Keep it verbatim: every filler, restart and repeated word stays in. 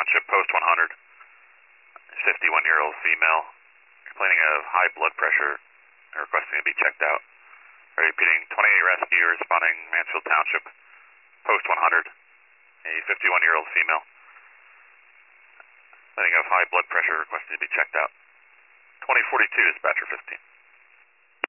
Township, post one hundred. fifty-one-year-old female complaining of high blood pressure and requesting to be checked out. Repeating, twenty-eight rescue responding Mansfield Township, post one hundred. A fifty-one-year-old female complaining of high blood pressure requesting to be checked out. twenty forty-two, dispatcher fifteen.